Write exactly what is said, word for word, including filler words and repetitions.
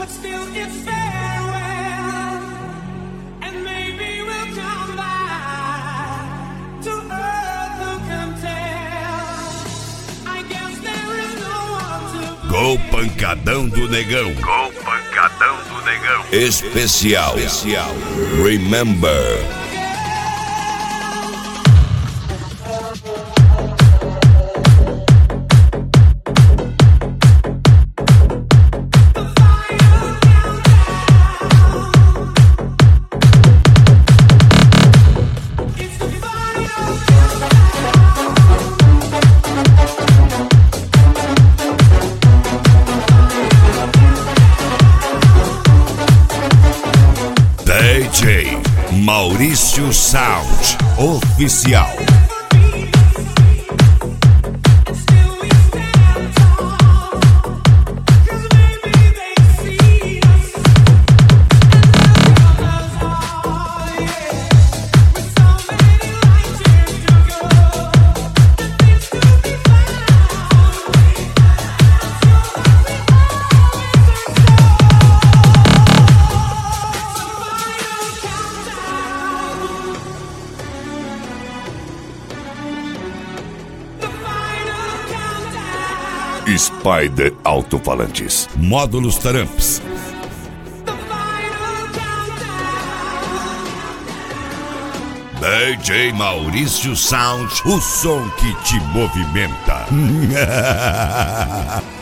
Gol Pancadão do Negão. Gol Pancadão do Negão. Especial. Especial. Remember. D J Maurício Sound Oficial. Spider Alto-Falantes. Módulos Tramps. D J Maurício Sound, o som que te movimenta.